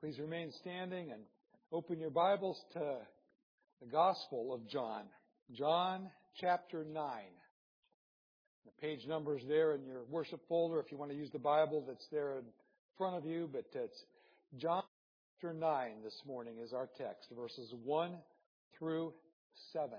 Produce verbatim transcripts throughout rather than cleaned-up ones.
Please remain standing and open your Bibles to the Gospel of John. John chapter nine. The page number is there in your worship folder if you want to use the Bible that's there in front of you. But it's John chapter nine this morning is our text, verses one through seven.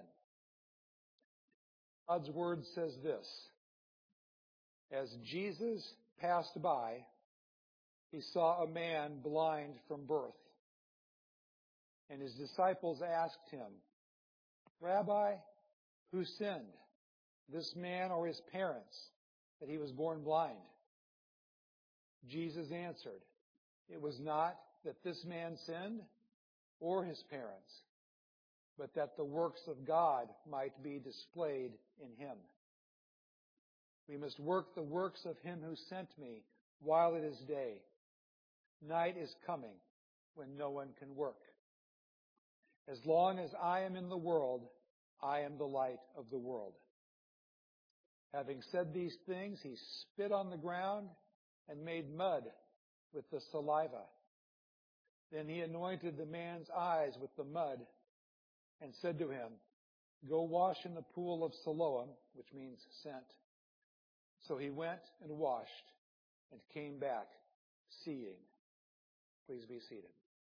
God's Word says this: As Jesus passed by, he saw a man blind from birth. And his disciples asked him, Rabbi, who sinned, this man or his parents, that he was born blind? Jesus answered, It was not that this man sinned or his parents, but that the works of God might be displayed in him. We must work the works of him who sent me while it is day. Night is coming when no one can work. As long as I am in the world, I am the light of the world. Having said these things, he spit on the ground and made mud with the saliva. Then he anointed the man's eyes with the mud and said to him, Go wash in the pool of Siloam, which means sent. So he went and washed and came back seeing. Please be seated.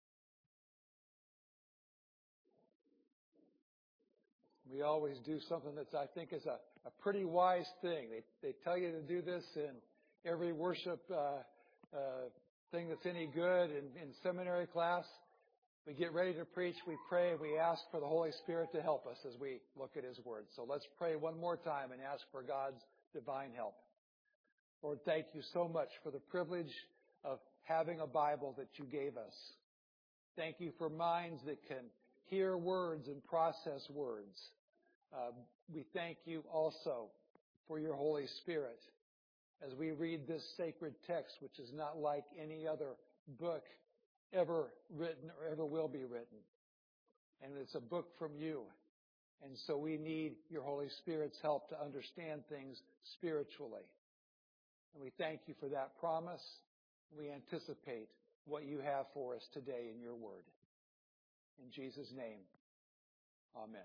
We always do something that I think is a, a pretty wise thing. They, they tell you to do this in every worship uh, uh, thing that's any good in, in seminary class. We get ready to preach, we pray, we ask for the Holy Spirit to help us as we look at His Word. So let's pray one more time and ask for God's divine help. Lord, thank you so much for the privilege of having a Bible that you gave us. Thank you for minds that can hear words and process words. Uh, we thank you also for your Holy Spirit as we read this sacred text, which is not like any other book ever written or ever will be written. And it's a book from you. And so we need your Holy Spirit's help to understand things spiritually. And we thank you for that promise. We anticipate what you have for us today in your word. In Jesus' name, amen.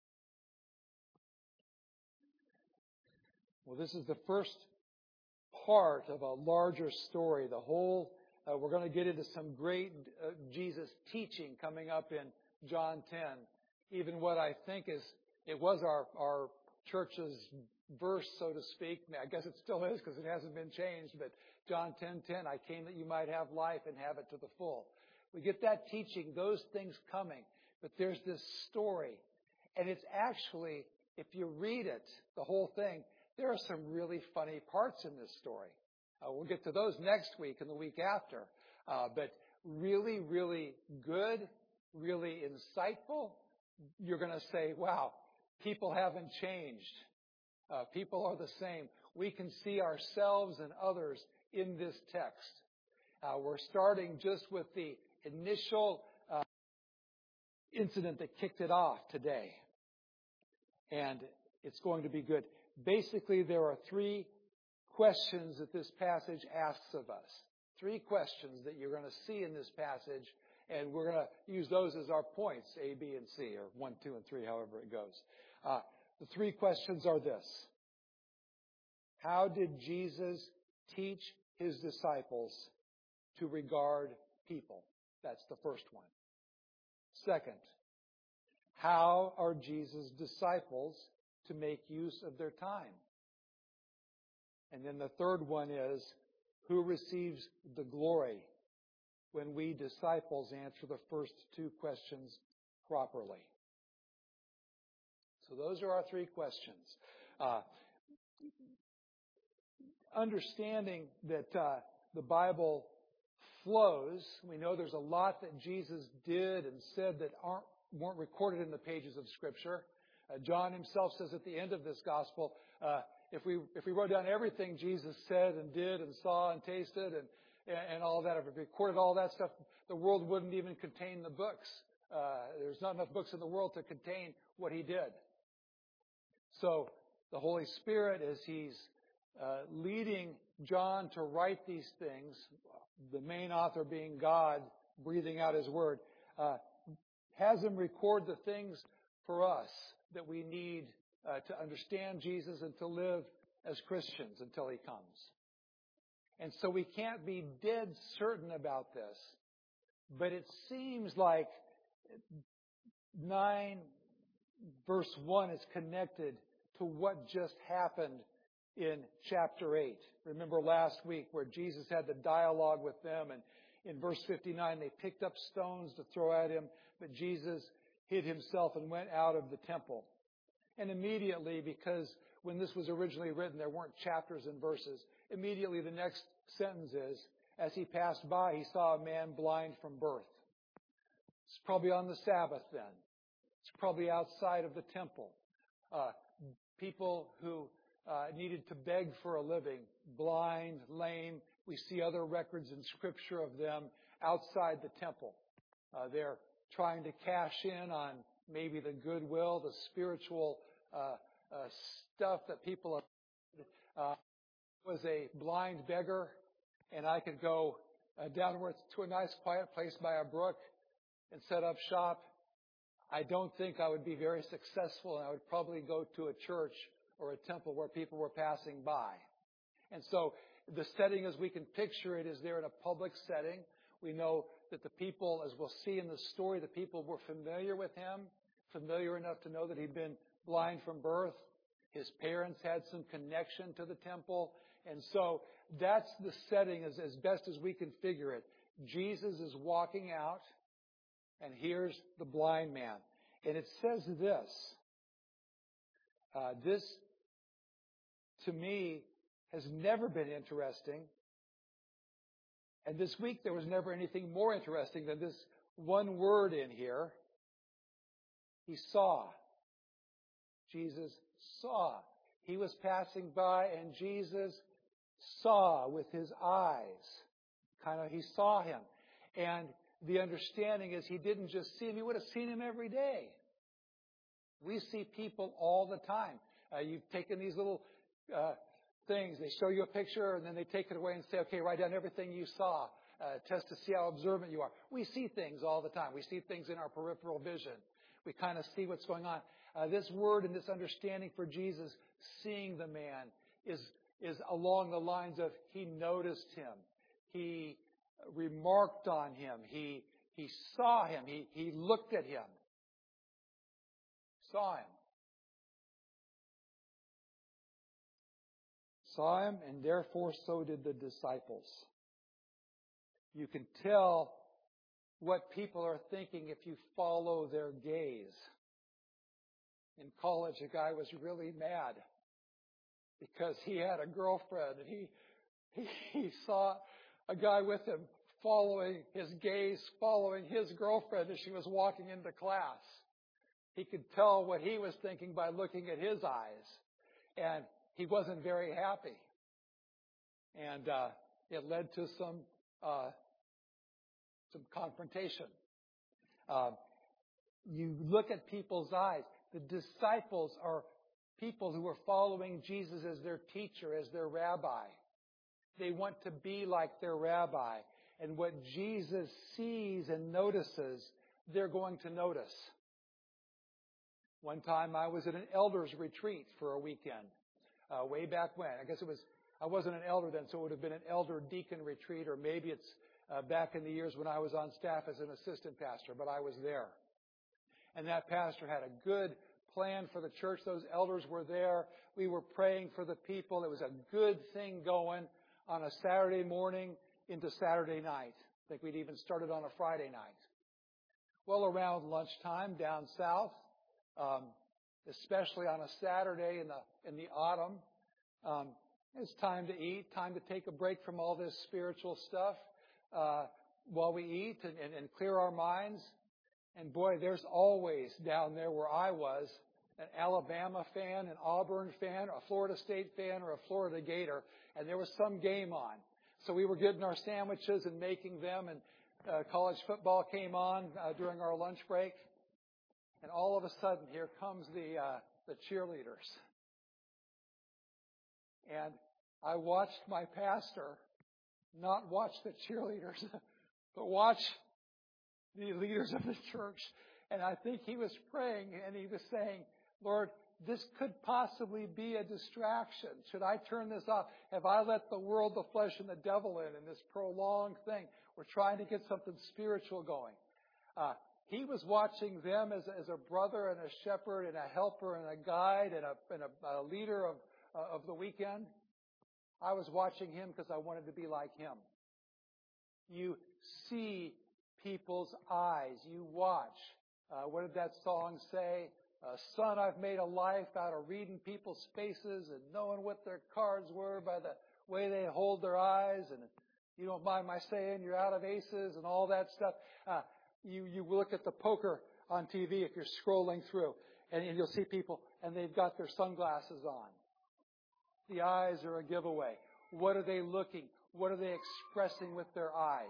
Well, this is the first part of a larger story. The whole, uh, we're going to get into some great uh, Jesus teaching coming up in John ten. Even what I think is, it was our, our church's verse, so to speak. I guess it still is because it hasn't been changed, but John ten ten, I came that you might have life and have it to the full. We get that teaching, those things coming, but there's this story. And it's actually, if you read it, the whole thing, there are some really funny parts in this story. Uh, we'll get to those next week and the week after. Uh, but really, really good, really insightful. You're going to say, wow, people haven't changed. Uh, people are the same. We can see ourselves and others in this text. Uh, we're starting just with the initial uh, incident that kicked it off today. And it's going to be good. Basically, there are three questions that this passage asks of us. Three questions that you're going to see in this passage. And we're going to use those as our points, A, B, and C, or one, two, and three, however it goes. Uh, the three questions are this. How did Jesus teach his disciples to regard people? That's the first one. Second, how are Jesus' disciples to make use of their time? And then the third one is, who receives the glory when we disciples answer the first two questions properly? So those are our three questions. Uh, understanding that uh, the Bible flows, we know there's a lot that Jesus did and said that aren't weren't recorded in the pages of Scripture. Uh, John himself says at the end of this gospel, uh, if we if we wrote down everything Jesus said and did and saw and tasted and and all that, if we recorded all that stuff, the world wouldn't even contain the books. Uh, there's not enough books in the world to contain what he did. So the Holy Spirit, as he's uh, leading John to write these things, the main author being God, breathing out His Word, uh, has Him record the things for us that we need uh, to understand Jesus and to live as Christians until He comes. And so we can't be dead certain about this, but it seems like nine verse one is connected to what just happened in chapter eight. Remember last week where Jesus had the dialogue with them, and in verse fifty-nine they picked up stones to throw at Him, but Jesus hid Himself and went out of the temple. And immediately, because when this was originally written there weren't chapters and verses, immediately the next sentence is, as He passed by, He saw a man blind from birth. It's probably on the Sabbath then. It's probably outside of the temple. Uh, people who uh, needed to beg for a living, blind, lame. We see other records in Scripture of them outside the temple. Uh, they're trying to cash in on maybe the goodwill, the spiritual uh, uh, stuff that people are. Uh, was a blind beggar, and I could go uh, downwards to a nice quiet place by a brook and set up shop. I don't think I would be very successful, and I would probably go to a church or a temple where people were passing by. And so the setting as we can picture it is there in a public setting. We know that the people, as we'll see in the story, the people were familiar with him, familiar enough to know that he'd been blind from birth. His parents had some connection to the temple. And so that's the setting as, as best as we can figure it. Jesus is walking out, and here's the blind man. And it says this. Uh, this, to me, has never been interesting. And this week there was never anything more interesting than this one word in here. He saw. Jesus saw. He was passing by, and Jesus saw with his eyes. Kind of, he saw him. And the understanding is he didn't just see him, he would have seen him every day. We see people all the time. Uh, you've taken these little uh, things. They show you a picture, and then they take it away and say, okay, write down everything you saw. Uh, test to see how observant you are. We see things all the time. We see things in our peripheral vision. We kind of see what's going on. Uh, this word and this understanding for Jesus, seeing the man, is, is along the lines of he noticed him. He remarked on him. He, he saw him. He, he looked at him. Saw him. Saw him, and therefore so did the disciples. You can tell what people are thinking if you follow their gaze. In college, a guy was really mad because he had a girlfriend, and he, he, he saw a guy with him following his gaze, following his girlfriend as she was walking into class. He could tell what he was thinking by looking at his eyes. And he wasn't very happy. And uh, it led to some uh, some confrontation. Uh, you look at people's eyes. The disciples are people who are following Jesus as their teacher, as their rabbi. They want to be like their rabbi. And what Jesus sees and notices, they're going to notice. One time I was at an elders retreat for a weekend, uh, way back when. I guess it was, I wasn't an elder then, so it would have been an elder deacon retreat, or maybe it's uh, back in the years when I was on staff as an assistant pastor, but I was there. And that pastor had a good plan for the church. Those elders were there. We were praying for the people. It was a good thing going on a Saturday morning into Saturday night. I think we'd even started on a Friday night. Well, around lunchtime down south, um, especially on a Saturday in the in the autumn, um, it's time to eat, time to take a break from all this spiritual stuff uh, while we eat and, and, and clear our minds. And boy, there's always down there where I was an Alabama fan, an Auburn fan, a Florida State fan, or a Florida Gator, and there was some game on. So we were getting our sandwiches and making them, and uh, college football came on uh, during our lunch break. And all of a sudden, here comes the uh, the cheerleaders. And I watched my pastor not watch the cheerleaders, but watch the leaders of the church. And I think he was praying and he was saying, Lord, this could possibly be a distraction. Should I turn this off? Have I let the world, the flesh, and the devil in in this prolonged thing? We're trying to get something spiritual going. Uh, he was watching them as, as a brother and a shepherd and a helper and a guide and a, and a, a leader of, uh, of the weekend. I was watching him because I wanted to be like him. You see people's eyes. You watch. Uh, what did that song say? Uh, son, I've made a life out of reading people's faces and knowing what their cards were by the way they hold their eyes. And you don't mind my saying you're out of aces and all that stuff. Uh, you, you look at the poker on T V if you're scrolling through, and, and you'll see people and they've got their sunglasses on. The eyes are a giveaway. What are they looking? What are they expressing with their eyes?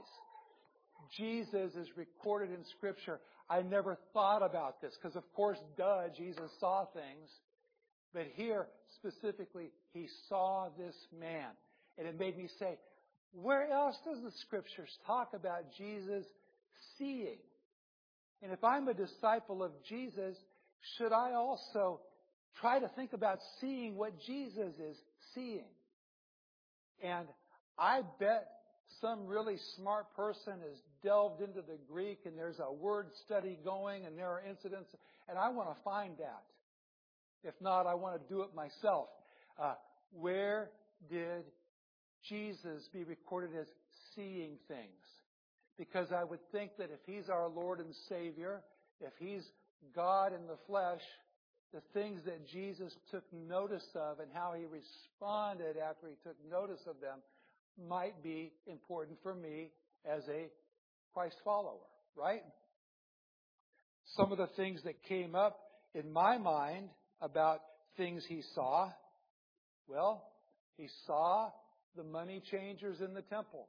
Jesus is recorded in Scripture. I never thought about this because, of course, duh, Jesus saw things. But here, specifically, he saw this man. And it made me say, where else does the Scriptures talk about Jesus seeing? And if I'm a disciple of Jesus, should I also try to think about seeing what Jesus is seeing? And I bet some really smart person has delved into the Greek and there's a word study going and there are incidents, and I want to find that. If not, I want to do it myself. Uh, where did Jesus be recorded as seeing things? Because I would think that if he's our Lord and Savior, if he's God in the flesh, the things that Jesus took notice of and how he responded after he took notice of them might be important for me as a Christ follower, right? Some of the things that came up in my mind about things he saw, well, he saw the money changers in the temple.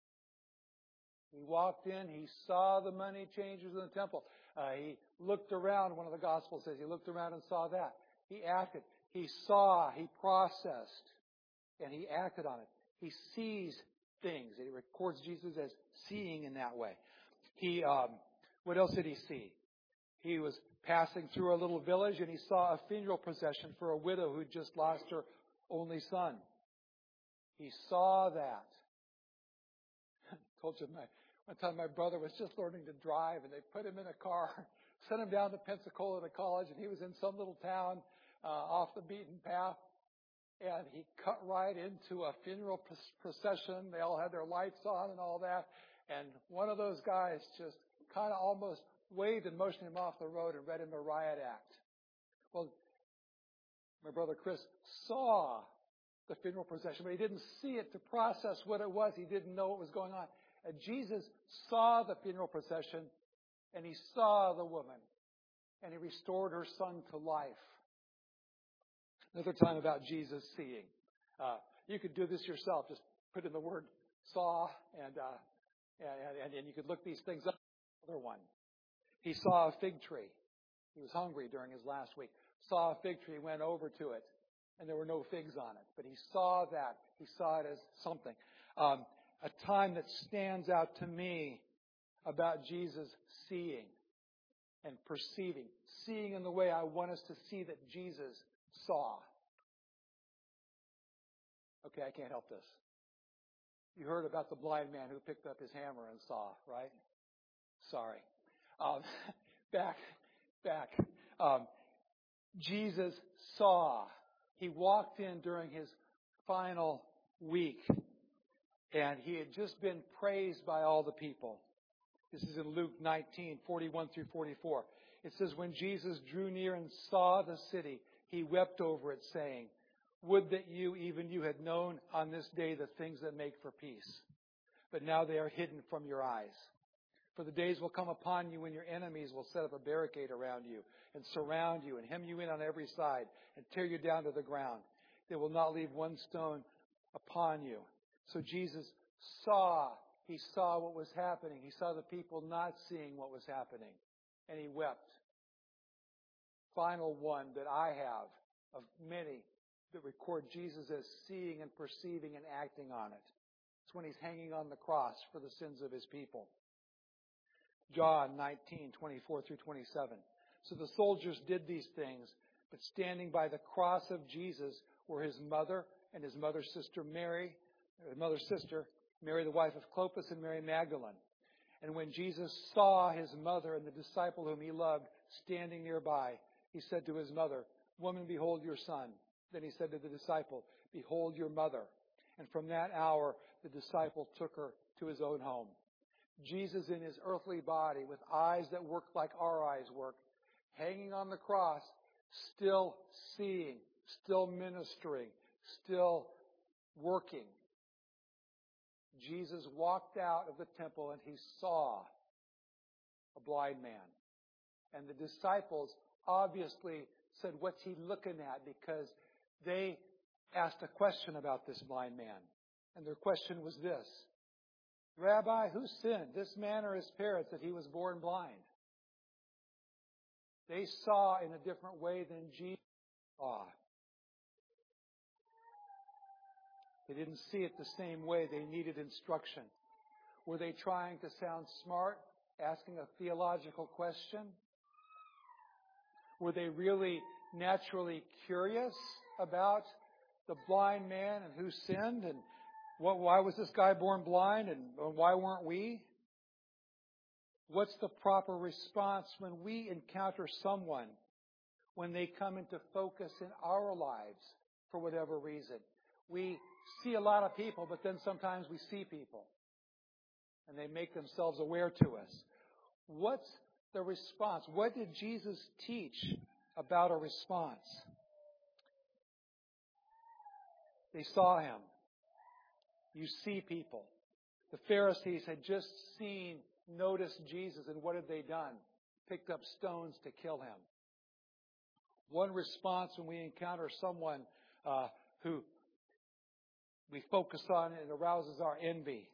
He walked in, he saw the money changers in the temple. Uh, he looked around, one of the Gospels says he looked around and saw that. He acted. He saw, he processed, and he acted on it. He sees things. He records Jesus as seeing in that way. He, um, what else did he see? He was passing through a little village and he saw a funeral procession for a widow who just lost her only son. He saw that. I told you my, one time my brother was just learning to drive and they put him in a car, sent him down to Pensacola to college, and he was in some little town uh, off the beaten path. And he cut right into a funeral procession. They all had their lights on and all that. And one of those guys just kind of almost waved and motioned him off the road and read him a riot act. Well, my brother Chris saw the funeral procession, but he didn't see it to process what it was. He didn't know what was going on. And Jesus saw the funeral procession, and he saw the woman, and he restored her son to life. Another time about Jesus seeing. Uh, you could do this yourself. Just put in the word saw, and, uh, and, and you could look these things up. Another one. He saw a fig tree. He was hungry during his last week. Saw a fig tree, went over to it, and there were no figs on it. But he saw that. He saw it as something. Um, a time that stands out to me about Jesus seeing and perceiving. Seeing in the way I want us to see that Jesus saw. Okay, I can't help this. You heard about the blind man who picked up his hammer and saw, right? Sorry. Um, back, back. Um, Jesus saw. He walked in during his final week, and he had just been praised by all the people. This is in Luke nineteen, forty-one through forty-four. It says, when Jesus drew near and saw the city, he wept over it, saying, would that you, even you, had known on this day the things that make for peace. But now they are hidden from your eyes. For the days will come upon you when your enemies will set up a barricade around you and surround you and hem you in on every side and tear you down to the ground. They will not leave one stone upon you. So Jesus saw, he saw what was happening. He saw the people not seeing what was happening. And he wept. Final one that I have of many that record Jesus as seeing and perceiving and acting on it. It's when he's hanging on the cross for the sins of his people. John nineteen, twenty-four through twenty-seven. So the soldiers did these things, but standing by the cross of Jesus were his mother and his mother's sister Mary, his mother's sister, Mary the wife of Clopas, and Mary Magdalene. And when Jesus saw his mother and the disciple whom he loved standing nearby, he said to his mother, "Woman, behold your son." Then he said to the disciple, "Behold your mother." And from that hour, the disciple took her to his own home. Jesus in his earthly body, with eyes that worked like our eyes work, hanging on the cross, still seeing, still ministering, still working. Jesus walked out of the temple and he saw a blind man. And the disciples obviously said, "What's he looking at?" Because they asked a question about this blind man. And their question was this: "Rabbi, who sinned, this man or his parents, that he was born blind?" They saw in a different way than Jesus saw. They didn't see it the same way. They needed instruction. Were they trying to sound smart, asking a theological question? Were they really naturally curious about the blind man and who sinned and what, why was this guy born blind and why weren't we? What's the proper response when we encounter someone, when they come into focus in our lives for whatever reason? We see a lot of people, but then sometimes we see people and they make themselves aware to us. What's the response? What did Jesus teach about a response? They saw him. You see people. The Pharisees had just seen, noticed Jesus, and what had they done? Picked up stones to kill him. One response when we encounter someone uh, who we focus on, it arouses our envy.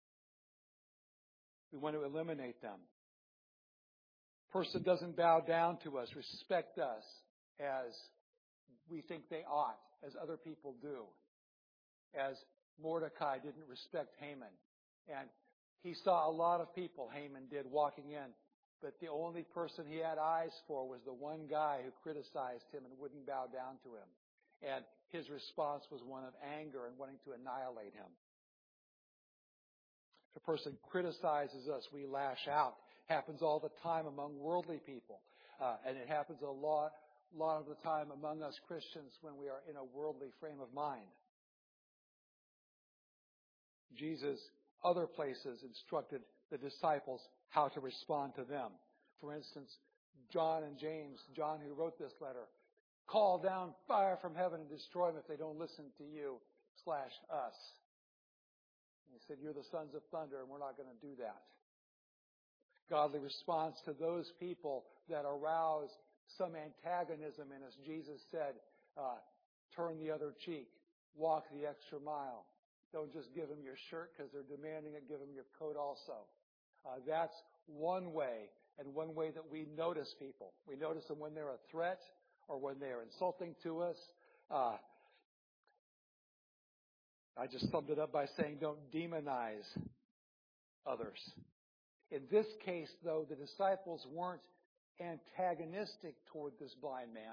We want to eliminate them. Person doesn't bow down to us, respect us as we think they ought, as other people do. As Mordecai didn't respect Haman. And he saw a lot of people, Haman did, walking in. But the only person he had eyes for was the one guy who criticized him and wouldn't bow down to him. And his response was one of anger and wanting to annihilate him. If a person criticizes us, we lash out. Happens all the time among worldly people. Uh, and it happens a lot, lot of the time among us Christians when we are in a worldly frame of mind. Jesus, other places, instructed the disciples how to respond to them. For instance, John and James, John who wrote this letter, call down fire from heaven and destroy them if they don't listen to you slash us. And he said, you're the sons of thunder and we're not going to do that. Godly response to those people that arouse some antagonism in us. Jesus said, uh, turn the other cheek, walk the extra mile. Don't just give them your shirt because they're demanding it. Give them your coat also. Uh, that's one way, and one way that we notice people. We notice them when they're a threat or when they're insulting to us. Uh, I just summed it up by saying don't demonize others. In this case, though, the disciples weren't antagonistic toward this blind man.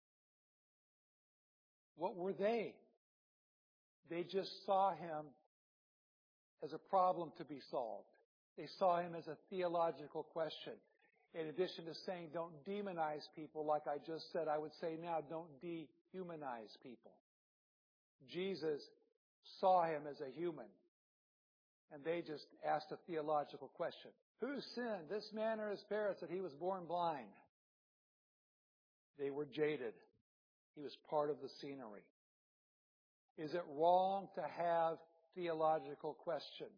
What were they? They just saw him as a problem to be solved. They saw him as a theological question. In addition to saying don't demonize people, like I just said, I would say now don't dehumanize people. Jesus saw him as a human, and they just asked a theological question. Who sinned, this man or his parents, that he was born blind? They were jaded. He was part of the scenery. Is it wrong to have theological questions?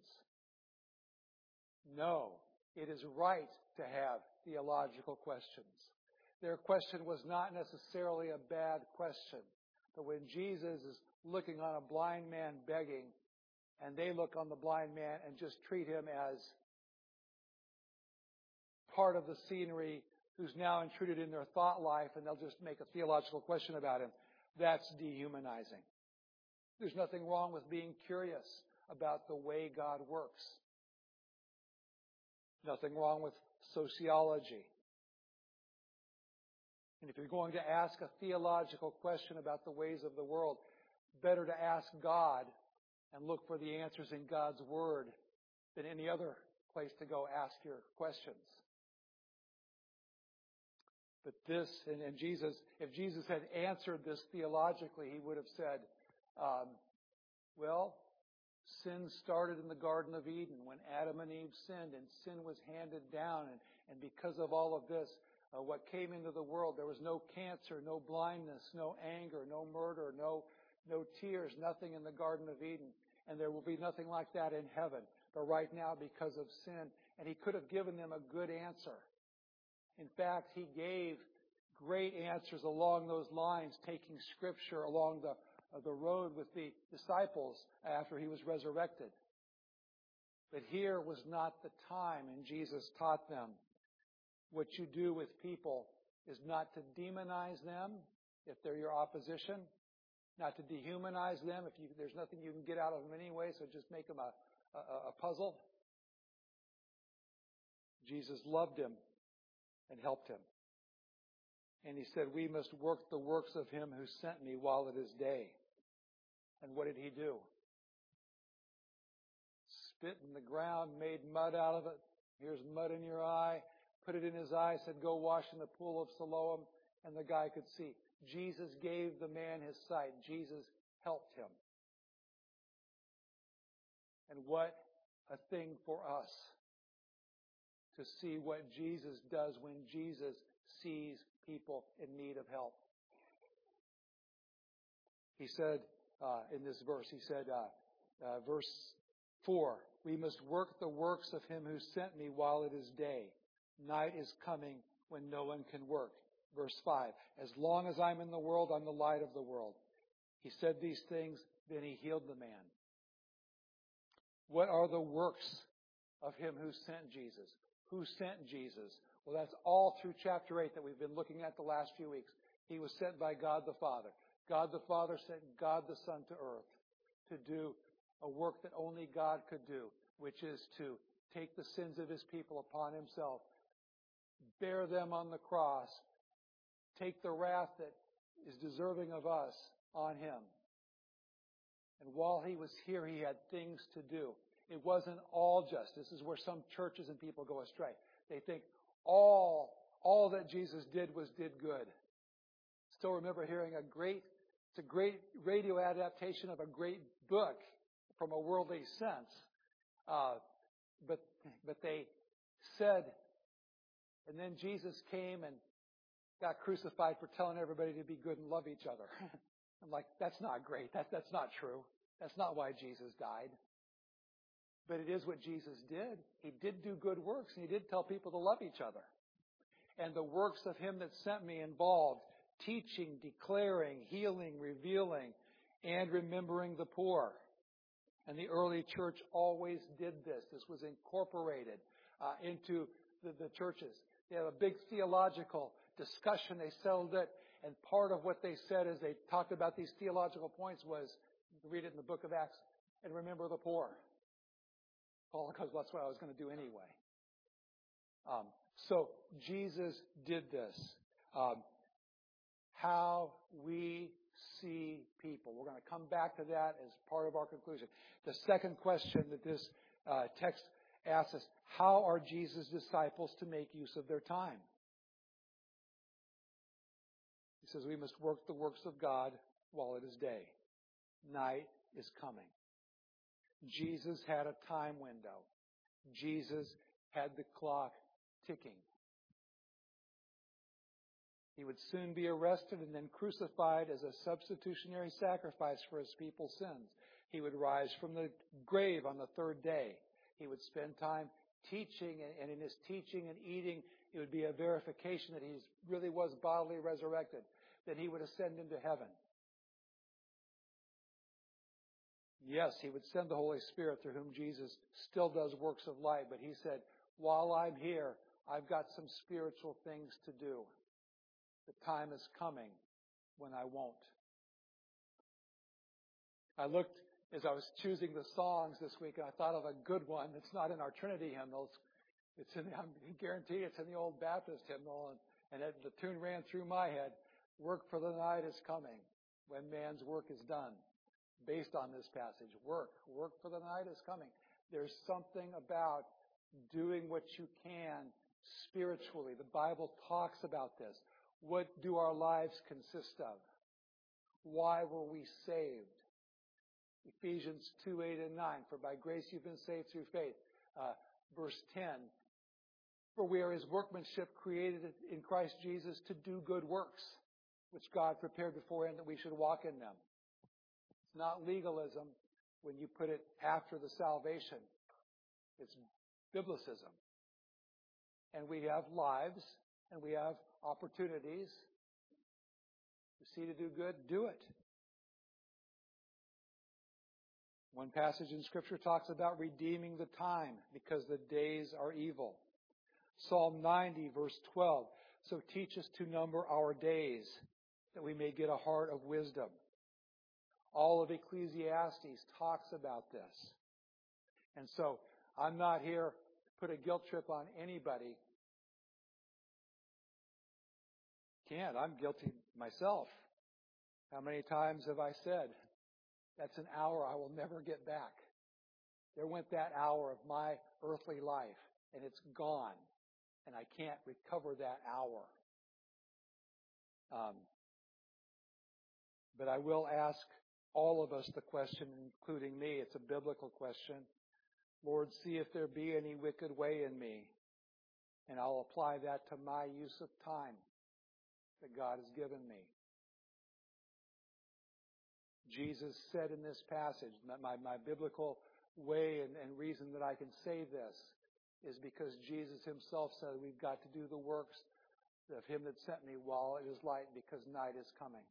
No, it is right to have theological questions. Their question was not necessarily a bad question. But when Jesus is looking on a blind man begging, and they look on the blind man and just treat him as part of the scenery who's now intruded in their thought life, and they'll just make a theological question about him, that's dehumanizing. There's nothing wrong with being curious about the way God works. Nothing wrong with sociology. And if you're going to ask a theological question about the ways of the world, better to ask God and look for the answers in God's Word than any other place to go ask your questions. But this, and, and Jesus, if Jesus had answered this theologically, he would have said, um, well, sin started in the Garden of Eden when Adam and Eve sinned, and sin was handed down. And, and because of all of this, uh, what came into the world, there was no cancer, no blindness, no anger, no murder, no, no tears, nothing in the Garden of Eden. And there will be nothing like that in heaven. But right now, because of sin, and he could have given them a good answer. In fact, he gave great answers along those lines, taking Scripture along the, uh, the road with the disciples after he was resurrected. But here was not the time, and Jesus taught them, what you do with people is not to demonize them if they're your opposition, not to dehumanize them if you, there's nothing you can get out of them anyway, so just make them a, a, a puzzle. Jesus loved him and helped him. And he said, we must work the works of him who sent me while it is day. And what did he do? Spit in the ground, made mud out of it. Here's mud in your eye. Put it in his eye, said, go wash in the pool of Siloam. And the guy could see. Jesus gave the man his sight. Jesus helped him. And what a thing for us to see what Jesus does when Jesus sees people in need of help. He said uh, in this verse, he said, uh, uh, verse four, we must work the works of him who sent me while it is day. Night is coming when no one can work. Verse five, as long as I'm in the world, I'm the light of the world. He said these things, then he healed the man. What are the works of him who sent Jesus? Who sent Jesus? Well, that's all through chapter eight that we've been looking at the last few weeks. He was sent by God the Father. God the Father sent God the Son to earth to do a work that only God could do, which is to take the sins of his people upon himself, bear them on the cross, take the wrath that is deserving of us on him. And while he was here, he had things to do. It wasn't all just. This is where some churches and people go astray. They think all, all that Jesus did was did good. Still remember hearing a great, it's a great radio adaptation of a great book from a worldly sense. Uh, but, but they said, and then Jesus came and got crucified for telling everybody to be good and love each other. I'm like, that's not great. That, that's not true. That's not why Jesus died. But it is what Jesus did. He did do good works, and he did tell people to love each other. And the works of him that sent me involved teaching, declaring, healing, revealing, and remembering the poor. And the early church always did this. This was incorporated uh, into the, the churches. They had a big theological discussion. They settled it. And part of what they said as they talked about these theological points was, you can read it in the book of Acts, and remember the poor. Paul, because that's what I was going to do anyway. Um, so Jesus did this. Um, how we see people. We're going to come back to that as part of our conclusion. The second question that this uh, text asks us, how are Jesus' disciples to make use of their time? He says we must work the works of God while it is day. Night is coming. Jesus had a time window. Jesus had the clock ticking. He would soon be arrested and then crucified as a substitutionary sacrifice for his people's sins. He would rise from the grave on the third day. He would spend time teaching, and in his teaching and eating, it would be a verification that he really was bodily resurrected. Then he would ascend into heaven. Yes, he would send the Holy Spirit through whom Jesus still does works of light. But he said, while I'm here, I've got some spiritual things to do. The time is coming when I won't. I looked as I was choosing the songs this week, and I thought of a good one that's not in our Trinity hymnals. It's in the, I guarantee it's in the old Baptist hymnal, and, and it, the tune ran through my head. Work for the night is coming when man's work is done. Based on this passage, work. Work for the night is coming. There's something about doing what you can spiritually. The Bible talks about this. What do our lives consist of? Why were we saved? Ephesians two, eight, and nine. For by grace you've been saved through faith. Uh, verse ten. For we are His workmanship created in Christ Jesus to do good works, which God prepared beforehand that we should walk in them. It's not legalism when you put it after the salvation. It's biblicism. And we have lives and we have opportunities. You see to do good, do it. One passage in Scripture talks about redeeming the time because the days are evil. Psalm ninety, verse twelve. So teach us to number our days that we may get a heart of wisdom. All of Ecclesiastes talks about this. And so I'm not here to put a guilt trip on anybody. Can't. I'm guilty myself. How many times have I said, that's an hour I will never get back. There went that hour of my earthly life, and it's gone, and I can't recover that hour. Um, but I will ask all of us the question, including me. It's a biblical question. Lord, see if there be any wicked way in me, and I'll apply that to my use of time that God has given me. Jesus said in this passage, my, my biblical way and, and reason that I can say this is because Jesus himself said we've got to do the works of him that sent me while it is light, because night is coming.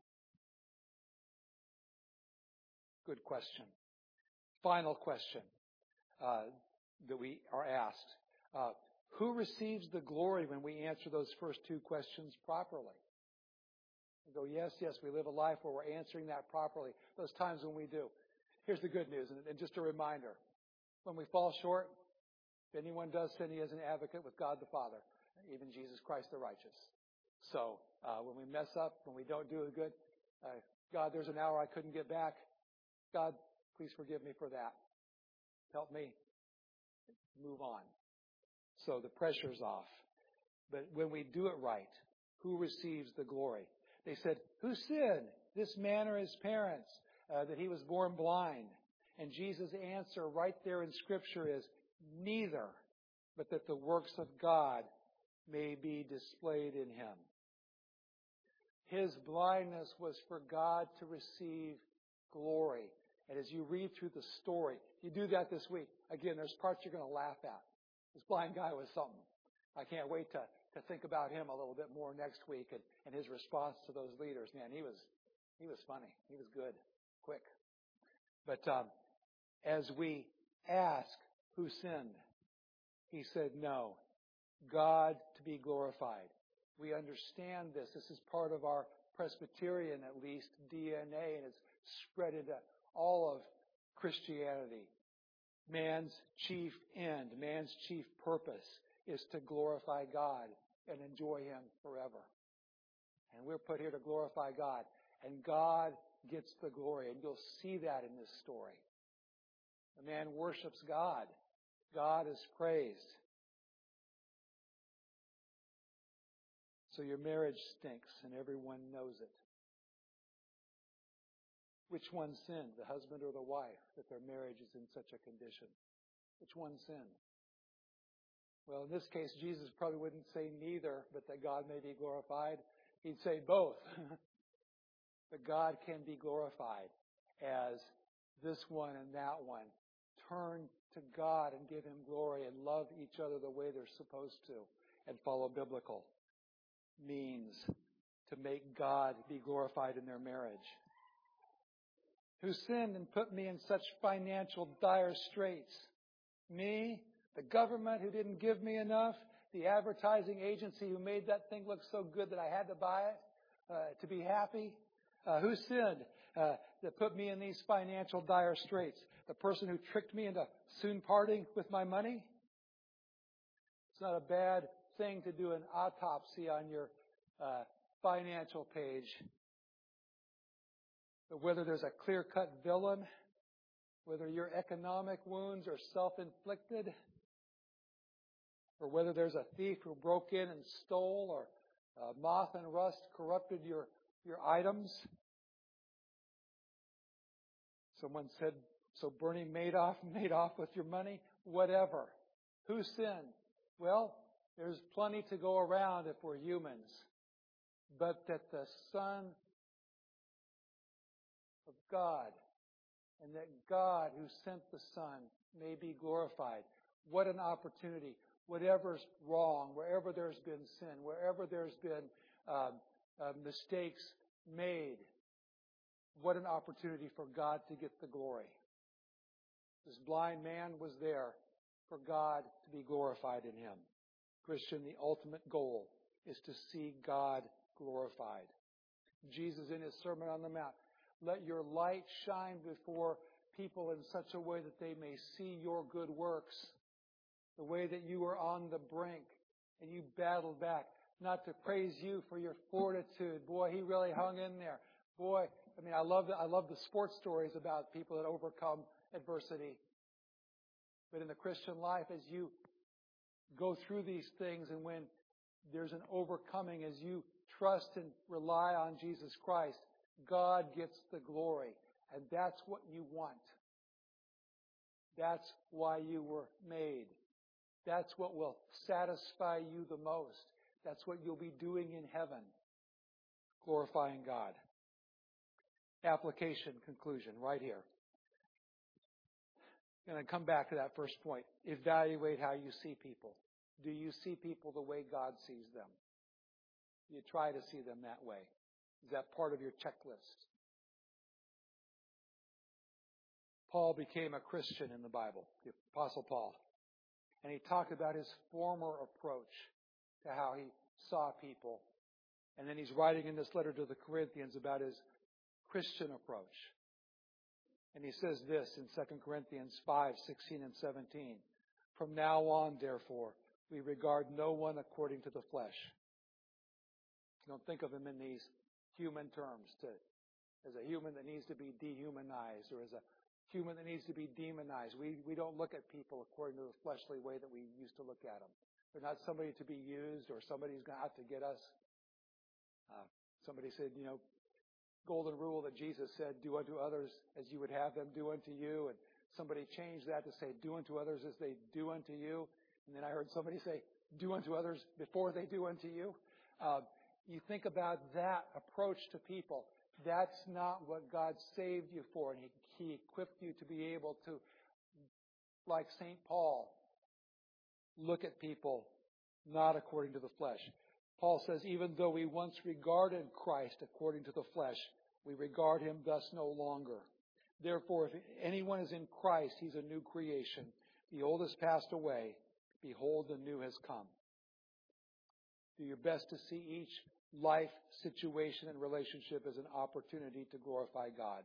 Good question. Final question uh, that we are asked. Uh, who receives the glory when we answer those first two questions properly? We go, yes, yes, we live a life where we're answering that properly. Those times when we do. Here's the good news, and, and just a reminder. When we fall short, if anyone does sin, he has an advocate with God the Father, even Jesus Christ the righteous. So uh, when we mess up, when we don't do it good, uh, God, there's an hour I couldn't get back. God, please forgive me for that. Help me move on. So the pressure's off. But when we do it right, who receives the glory? They said, who sinned, this man or his parents, uh, that he was born blind? And Jesus' answer right there in Scripture is, neither, but that the works of God may be displayed in him. His blindness was for God to receive glory. And as you read through the story, you do that this week. Again, there's parts you're going to laugh at. This blind guy was something. I can't wait to, to think about him a little bit more next week and, and his response to those leaders. Man, he was he was funny. He was good, quick. But um, as we ask who sinned, he said, no, God to be glorified. We understand this. This is part of our Presbyterian, at least, D N A, and it's spread into all of Christianity. Man's chief end, man's chief purpose is to glorify God and enjoy him forever. And we're put here to glorify God. And God gets the glory. And you'll see that in this story. The man worships God. God is praised. So your marriage stinks and everyone knows it. Which one sinned, the husband or the wife, that their marriage is in such a condition? Which one sinned? Well, in this case, Jesus probably wouldn't say neither, but that God may be glorified. He'd say both. That God can be glorified as this one and that one turn to God and give him glory and love each other the way they're supposed to and follow biblical means to make God be glorified in their marriage. Who sinned and put me in such financial dire straits? Me? The government who didn't give me enough? The advertising agency who made that thing look so good that I had to buy it uh, to be happy? Uh, who sinned uh, that put me in these financial dire straits? The person who tricked me into soon parting with my money? It's not a bad thing to do an autopsy on your uh, financial page. But whether there's a clear-cut villain, whether your economic wounds are self-inflicted, or whether there's a thief who broke in and stole, or uh, moth and rust corrupted your, your items. Someone said, so Bernie Madoff made off with your money? Whatever. Who sinned? Well, there's plenty to go around if we're humans. But that the Son of God, and that God who sent the Son may be glorified. What an opportunity. Whatever's wrong, wherever there's been sin, wherever there's been um, uh, mistakes made, what an opportunity for God to get the glory. This blind man was there for God to be glorified in him. Christian, the ultimate goal is to see God glorified. Jesus in his Sermon on the Mount, let your light shine before people in such a way that they may see your good works. The way that you were on the brink and you battled back. Not to praise you for your fortitude. Boy, he really hung in there. Boy, I mean, I love the, I love the sports stories about people that overcome adversity. But in the Christian life, as you go through these things and when there's an overcoming, as you trust and rely on Jesus Christ, God gets the glory. And that's what you want. That's why you were made. That's what will satisfy you the most. That's what you'll be doing in heaven, glorifying God. Application, conclusion, right here. I'm going to come back to that first point. Evaluate how you see people. Do you see people the way God sees them? You try to see them that way. Is that part of your checklist? Paul became a Christian in the Bible, the Apostle Paul. And he talked about his former approach to how he saw people. And then he's writing in this letter to the Corinthians about his Christian approach. And he says this in Second Corinthians five, sixteen and seventeen. From now on, therefore, we regard no one according to the flesh. Don't think of him in these human terms, to, as a human that needs to be dehumanized or as a human that needs to be demonized. We, we don't look at people according to the fleshly way that we used to look at them. They're not somebody to be used or somebody who's going to have to get us. Uh, somebody said, you know, golden rule that Jesus said, do unto others as you would have them do unto you. And somebody changed that to say, do unto others as they do unto you. And then I heard somebody say, do unto others before they do unto you. Uh, you think about that approach to people. That's not what God saved you for. And He, he equipped you to be able to, like Saint Paul, look at people not according to the flesh. Paul says, even though we once regarded Christ according to the flesh, we regard Him thus no longer. Therefore, if anyone is in Christ, he's a new creation. The old has passed away. Behold, the new has come. Do your best to see each life situation and relationship as an opportunity to glorify God.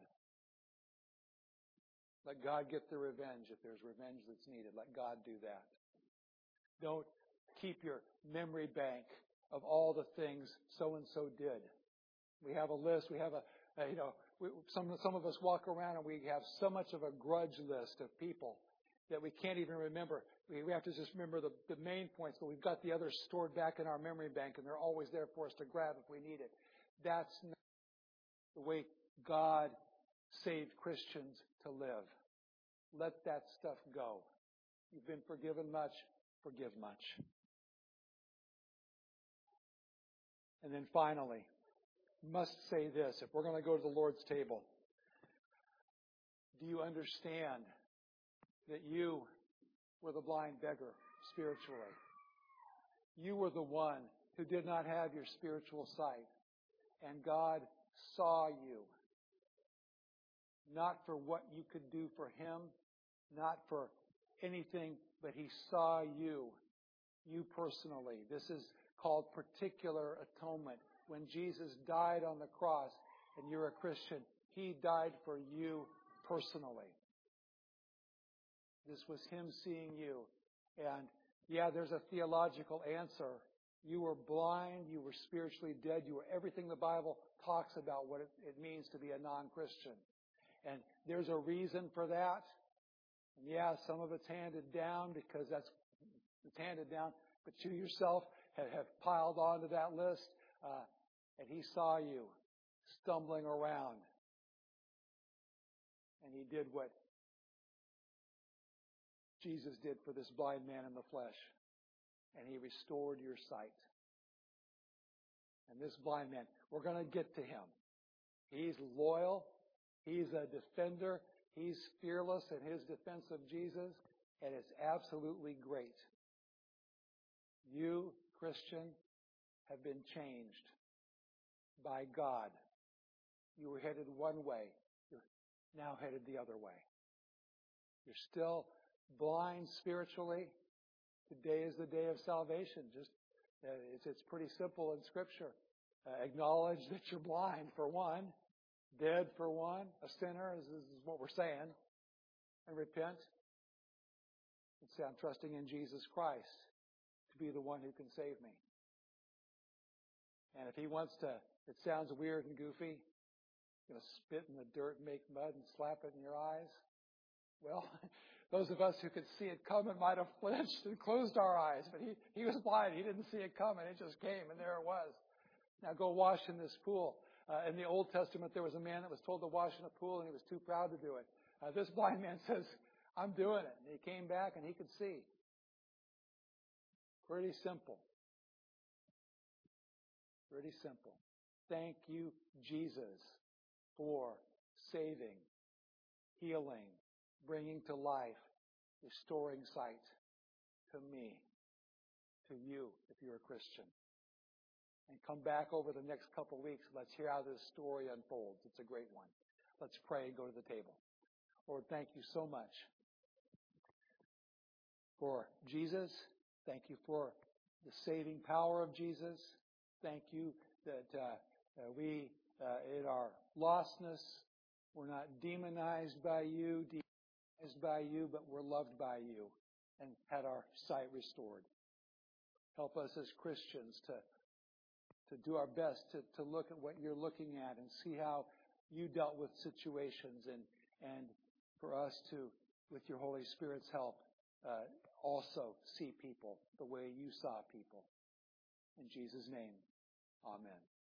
Let God get the revenge if there's revenge that's needed. Let God do that. Don't keep your memory bank of all the things so-and-so did. We have a list. We have a, a you know, we, some, some of us walk around and we have so much of a grudge list of people that we can't even remember. We, we have to just remember the, the main points, but we've got the others stored back in our memory bank and they're always there for us to grab if we need it. That's not the way God saved Christians to live. Let that stuff go. You've been forgiven much, forgive much. And then finally, must say this, if we're going to go to the Lord's table, do you understand that you were the blind beggar spiritually? You were the one who did not have your spiritual sight. And God saw you. Not for what you could do for Him, not for anything, but He saw you, you personally. This is called particular atonement. When Jesus died on the cross and you're a Christian, He died for you personally. This was Him seeing you. And Yeah, there's a theological answer. You were blind, you were spiritually dead, you were everything the Bible talks about what it, it means to be a non-Christian. And there's a reason for that. And yeah, some of it's handed down because that's it's handed down, but you yourself have, have piled onto that list. Uh, and he saw you stumbling around. And he did what Jesus did for this blind man in the flesh. And he restored your sight. And this blind man, we're going to get to him. He's loyal. He's a defender. He's fearless in his defense of Jesus. And it's absolutely great. You, Christian, have been changed by God. You were headed one way. You're now headed the other way. You're still blind spiritually. Today is the day of salvation. Just uh, it's, it's pretty simple in Scripture. Uh, acknowledge that you're blind, for one. Dead, for one. A sinner is, is what we're saying. And repent. And say, I'm trusting in Jesus Christ to be the one who can save me. And if he wants to, it sounds weird and goofy, you know, spit in the dirt and make mud and slap it in your eyes. Well, those of us who could see it coming might have flinched and closed our eyes. But he, he was blind. He didn't see it coming. It just came, and there it was. Now go wash in this pool. Uh, in the Old Testament, there was a man that was told to wash in a pool, and he was too proud to do it. Uh, this blind man says, I'm doing it. And he came back, and he could see. Pretty simple. Pretty simple. Thank you, Jesus, for saving, healing, bringing to life, restoring sight to me, to you, if you're a Christian. And come back over the next couple of weeks. Let's hear how this story unfolds. It's a great one. Let's pray and go to the table. Lord, thank you so much for Jesus. Thank you for the saving power of Jesus. Thank you that uh, uh, we, uh, in our lostness, we're not demonized by you, demonized by you, but we're loved by you and had our sight restored. Help us as Christians to to do our best to, to look at what you're looking at and see how you dealt with situations, and and for us to, with your Holy Spirit's help, uh, also see people the way you saw people. In Jesus' name, amen.